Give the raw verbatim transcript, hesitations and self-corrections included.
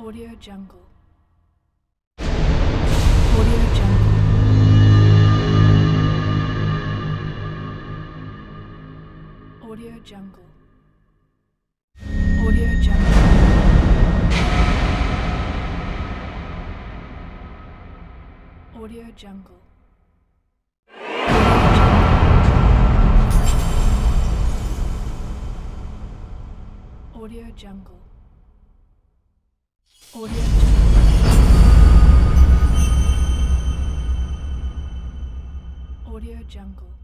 Audio Jungle. Audio Jungle. Audio Jungle. Audio Jungle. Audio Jungle. Audio Jungle. Audio Jungle. Audio Jungle.